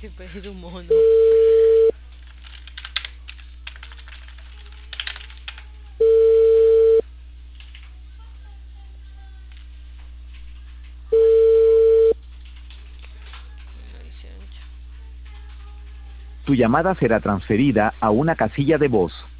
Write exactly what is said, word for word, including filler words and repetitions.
Se parece un mono. No dice ancho. Tu llamada será transferida a una casilla de voz.